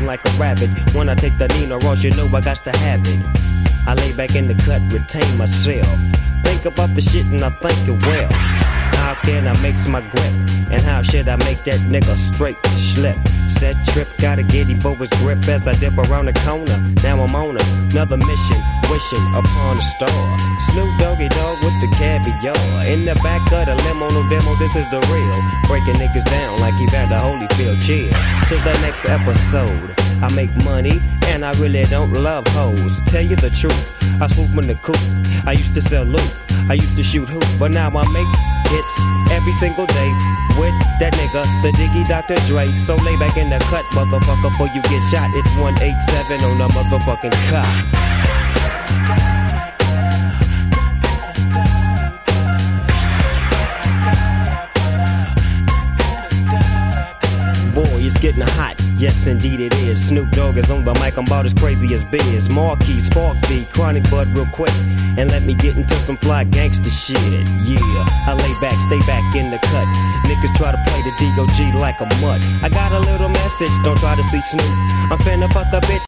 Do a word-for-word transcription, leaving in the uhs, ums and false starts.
like a rabbit. When I take the Nina Ross, you know I got to have it. I lay back in the cut, retain myself. Think about the shit and I think it well. How can I mix my grip? And how should I make that nigga straight slip? Set trip, gotta get him for his grip as I dip around the corner. Now I'm on another mission, wishing upon a star. Snoop Doggy Dogg with the caviar. In the back of the limo, no demo, this is the real. Breaking niggas down like Evander Holyfield. Chill till the next episode. I make money and I really don't love hoes. Tell you the truth, I swoop in the coop. I used to sell loot, I used to shoot hoop, but now I make hits every single day with that nigga, the Diggy Doctor Dre. So lay back in the cut, motherfucker, before you get shot. It's one eighty-seven on the motherfucking cop. Boy, it's getting hot, yes indeed it is. Snoop Dogg is on the mic, I'm about as crazy as Biz. Marquis, Spark B, Chronic Bud real quick. And let me get into some fly gangster shit. Yeah, I lay back, stay back in the cut. Niggas try to play the D O G like a mutt. I got a little message, don't try to see Snoop. I'm finna fuck the bitch.